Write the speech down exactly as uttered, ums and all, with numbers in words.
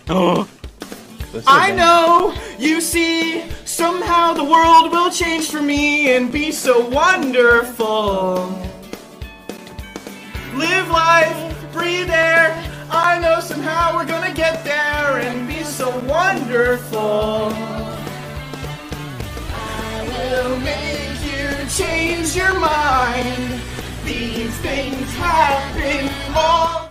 Oh. I know, you see, somehow the world will change for me and be so wonderful. Live life, breathe air, I know somehow we're gonna get there and be so wonderful. I will make you change your mind. These things happen all